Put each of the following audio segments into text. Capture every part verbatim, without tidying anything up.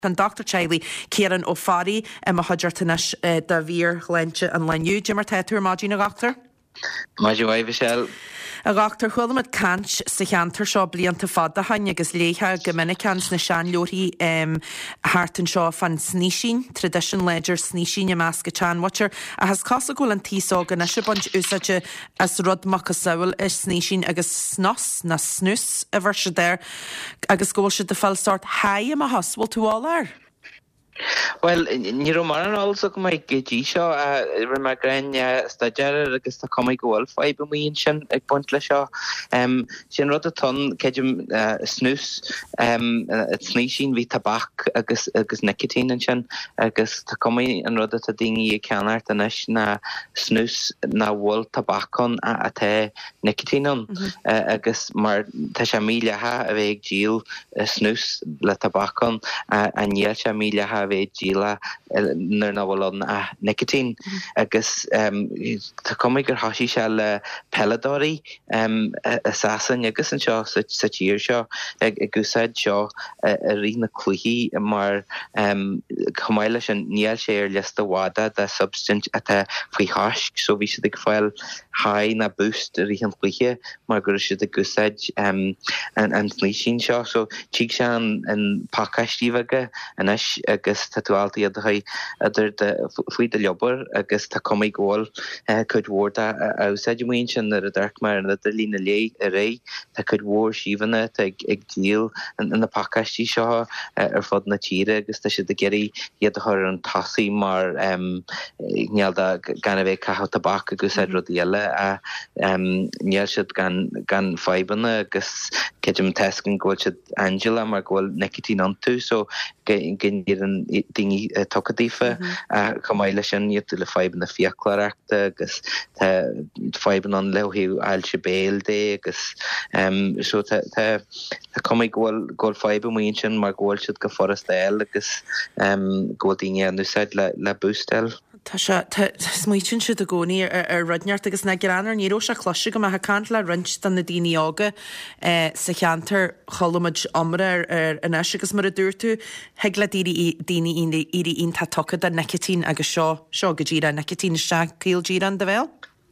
Tan Doctor Chiley Kieran O'Farry am a Hodgertanish da Vir Lente and Lanu Jimmer Tatur Magina Doctor. Maji Wavishel. A Doctor Hulmat Kanch, Sechanter Shaw Blianta Fada Hanagus Leha, Gomenicans Nishan Lori, um, Harton Shaw Fan Sneeshin, Tradition Ledger Sneeshin Yamaska Chan Watcher, a has Cosagul and Tisog and Ashabunch Usaja as Rod Makasawel is Sneeshin Agus Snos, na Snus, a version there, Agus Golsha the Fell start high in a hospital to all are. Well, ní romaran also mai gí seo a rimar grain stajar agus tá comai goil five million sin ag point le seo um sin rud a ton kejum snus um sneeshin vi tabac agus agus nicotine and sin agus tá comai an rud a dingi canart anis na snus na wol tabacon a te nicotine on agus mar tá shamila ha a veg gil snus le tabacon a niel shamila ha Gila nar na bhfuil an nicotine agus tá comig gur hasí se le peladóí assassin agus an seo sa tíir seo ag gúsáid seo a rí na cluichí mar chomáile an níl sé ar lista wada de substance a tá faoi háisc so bhí si ag fáil high na boost a rí an cluiche mar gur si ag gúsáid an slísín seo so tíag se an pakastívaige anis agus tatualty at the other the fui the jobber agus ta comig goal could ward a sedimation that a dark mar that the lina lay array that could war even it ag deal and in the pakasti shaw er fod na tire agus ta should the geri yet her an tasi mar um nialda ganave ka tabak agus said rodiella a um niel should gan gan fibana agus kejum tasking go should Angela mar goal nicotine on too so gin gin dingi tokadifa a chamaile sin yet le five na fiaclarachta agus ta five on lehi al shebel de agus um so ta ta comig goal goal five muin mar goal should go forest el agus um go dingi and said la la boostel Tá smuitin siad a gcónaí ar rudneart agus na granar ní ró se cloise go ha cant le rint dan na daoine ága sa cheantar cholamid omra ar an eis agus mar a dúirtú heag le daoine irí on tá tocad a nicotine agus seo seo go ddíra nicotine se cíl ddíra an de bhéil?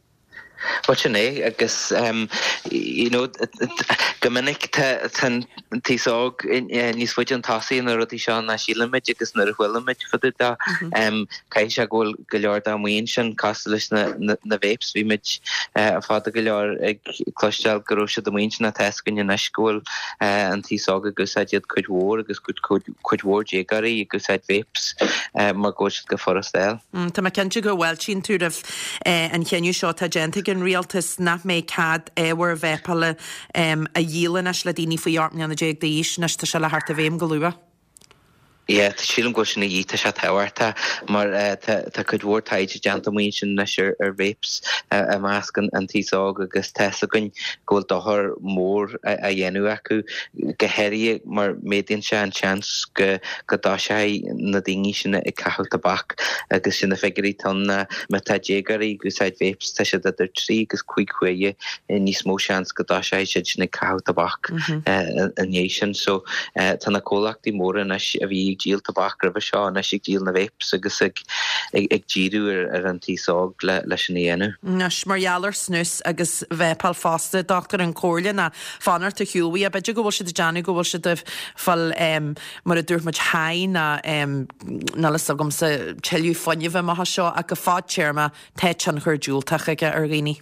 What you know, I guess um you know Gomininic tan tisog in ní switchan tasi na roti seo na sílamid agus na huilamid fud da um caiise gol goleor da muin sin castelis na na vapes vi mid a fada goleor ag clostel goróise da muin na tescin na scóil an tisog agus adiad could war agus could could war jegari agus ad vapes mar go go forastel. Tá ma kense go welchin túr of an chenú seo tá gente an realtas na mé cad éhar bhepala um, a dílan as le daoine faoi armne an na déag daois nas tá se le hart a bhéim go luha. Yeah, the children go in a year to shut hourta, mar ta could war tied to jantamation nasher or rapes a mask and tisog agus tesagun go to her more a yenuaku geheri mar median shan chance go godashai na dingishin a kahal tabak agus in the figure ton meta jegari guside vapes tasha that their tree gus quick way in ni small chance godashai shijne kahal tabak a nation so tana kolak di more na a Gil tabak ra seo na sig díl na vapes agus ag ag ddíú ar an tísog le leis an éanu. Nas marhealar snus agus bhepal fásta doctor an cóirle na fanar ta hiúí a beidir go bhfuil si de Johnny go bhfuil si de fal mar a dúirt muid hain na na le sagam sa cheiliú fanniuh maithe seo a go fád téirma téit an chur dúilteach aige ar ghine.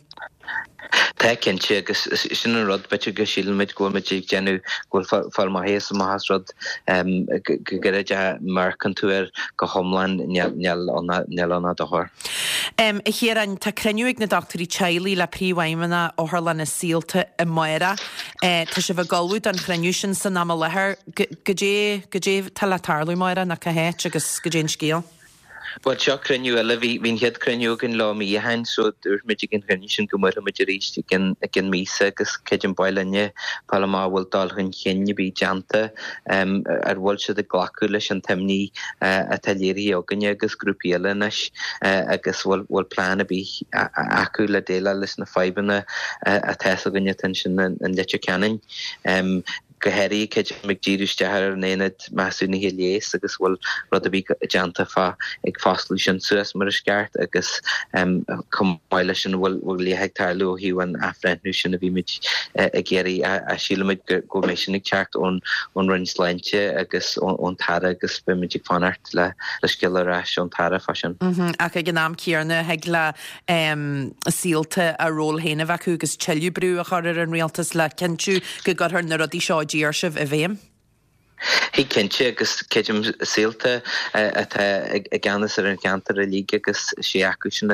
Tekin agus sin an rud bete go sílamid go me gennu go fal ma héas ma has rud um gereja mar kantuer go homland nel on nel on da hor. Um hier an ta crenuig na doctorí Chiley le príwaimena ó haar lena síalta i Moira eh tá se bh galwyd an crenusin san am lehar gajé gajé talatarlu Moira na ka het agus gajé scéal. But shock crenu elevi vin het crenu gan law me hand so there's michigan condition go mer majorist again again misa gus kitchen boilanye palama will dal hun chenye bi janta um ar walse de glaculish and temni atelieri oganye gus grupielenish agus wal wal plan bi acula de la listen five na a test oganye tension and let you canning um gohéirí cé McGíústear néad meúna hé lééis agus bhfuil rud a bhí deanta fá ag fáslú sin suas mar sceart agus cumáile sin bhfuil bhfuil léheagtar luhíú an afrenú sin a bhí muid a géirí a sílamid go mééis sinnig teart ón ón rinsleinte agus ón tara agus be muidir fanart le le skillará ón tara fasin. Ach ag gnám cíarna heag le síalta a ról héna bheith agus teú brú a chuir an rialtas le cinú go gurthar na rudí seo díar sibh a bhéim. Hí cinnte agus céidim síalta a ganas ar an ceantar a líga agus sé acu sin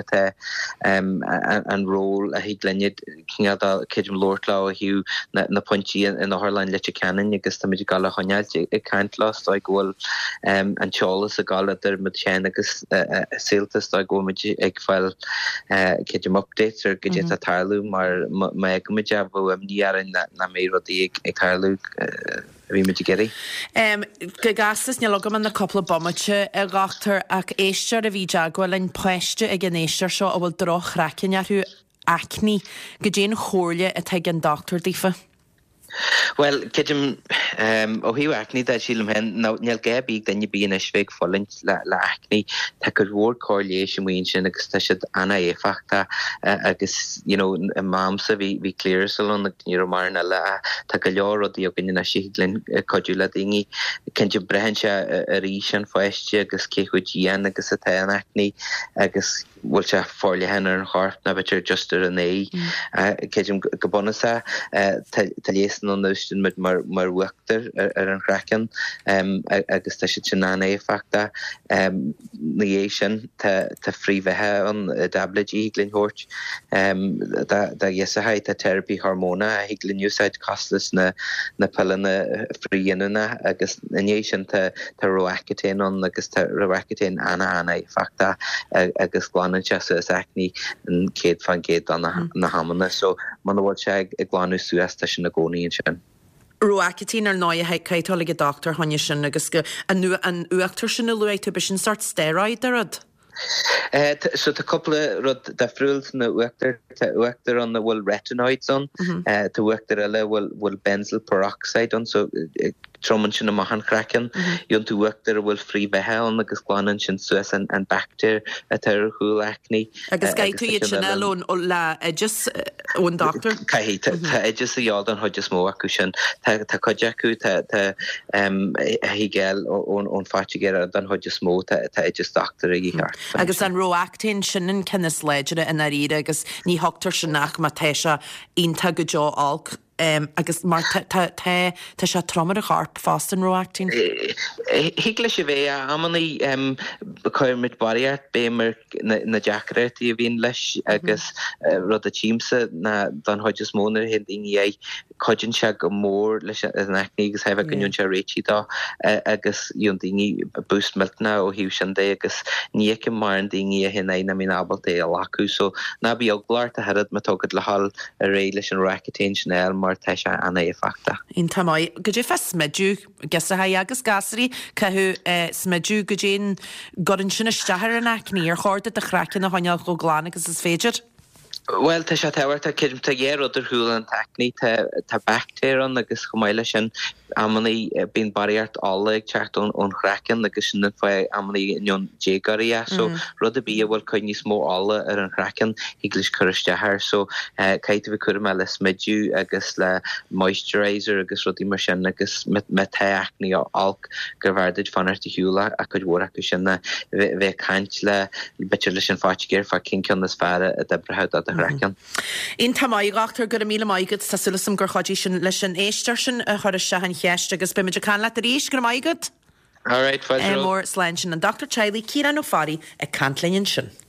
an ról a hí glennnead céidim Lordlá a hiú na pointí in áthirlein leite ceanan agus tá muidir gal a choneáil i caiintlás tá ghfuil an teolalas a gal idir mu tean agus síaltas tá ggóid ag fáil céidim updates ar go dé a tarlú mar me go muid a bh am níaran na mé rodí ag tarlú bhí muidir geirí. Go gastas ne logam an na coppla bommate a gachtar ach éistear a bhí deagháil an poiste ag an éistear seo a bhfuil droch racinnearú acní go déan chóirle a teag an doctor dífa. Well, céidim ó hiú acní de sílam hen neal gabíg den bíon a svéig fallint le acní tá gur bhór corléis muon sin agus tá siad anna éfachta agus mámsa bhí cléir salón ní marna le tá go leorrodí a gine si glynn codúla dingi cinnte brehan se a rí sin foiiste agus céchuidían agus a ta an acní agus bhfuil se fáirle hen ar an chart na bitir justar an é céidim go bonasa tá léas an nuistin mit mar mar uachtar ar an chracan agus tá si sin anna éfachta na dhé sin tá phríomhethe an dablaidí glynn hort da dhéasaid tá therapy hormóna a glynn úsáid costas na na pillanna phríanana agus nané sin tá roacetain an agus tá roacetain anna anna éfachta agus gláán se is acní an céad fan céad an na hamanna so man bhil se ag gláánú suasta sin na gcónaíonn sin. Roacetain ar náid a caiitála go doctor thaine sin agus go an uachtar sin na luúid be sin sort steroid arad. Uh, so tá coppla rud de friúil na uachtar tá uachtar an na bhfuil retinoids an tá uachtar eile bhfuil bhfuil benzyl peroxide an so troman sin na mahan chracan yon tú uachtar bhfuil phríomhethe an agus gláanan sin suas an bactéir a tar chuúil acní. Agus gaith tú iad sin eile ó le éideas ón doctor? Caithí tá éideas a dheáil an chuideas mó acu sin tá chuide acu tá hígéil ón fáitigéir an chuideas mó tá éideas doctor a dhíart. Agus an roacetain sinan cinnas léidir in a ríide agus ní hotar sin nach má téise ionta go deo alc Um, agus mar tá se tromar a charp fast an roaactain? Higle se bvé ammannaí chuir mit bariart bémar na deacratí a bhíon leis agus rud a tíimsa na don hoides mónar hen daoine é coidann se go mór leis an acní agus hefh gonún se réitítá agus dún daoine búst miltna ó hiú sin dé agus níice mar an daoine a hinna na mí ábal é a lacu so na bí ogláir a herad me tógad le hall a ré leis an roacetain sin eil mar tá se anna éfachta. Ín tamáid go dé fe smidú gas a ha agus gasarí ceú smidú go dé gorin sinna stethir an acní ar cháirda a chracan a haneal go gláán agus is féidir? Well, tá se táhairt a cim tá ggéir idir thuúil an tacní tá bactéir agus chomáile sin ammannaí bíon bariart ála ag teart ón chracan agus sin fá ammannaí inón dégarí so rud a bí a bhfuil chuin níos mó ála ar an chracan híglis chuiristethir so caiite bh chuir me le smidú agus le moisturizer agus rudí mar sin agus me ta acní á alc gur bhhardaid fanart a hiúla a chud mhór acu sinna bheith caint le bitir leis an fáitigéir fá cincion na sféra a debrathad a chracan. Ín tamáid gachtar gur a míle maigad sa sulasam gur chodí sin leis an éistear sin a chuir sehan cheist agus be meidir can le a ríis gur maigad? All right, fáil mór sláin sin an Doctor Chiley Ciarán Ó Fari ag cantlainn sin.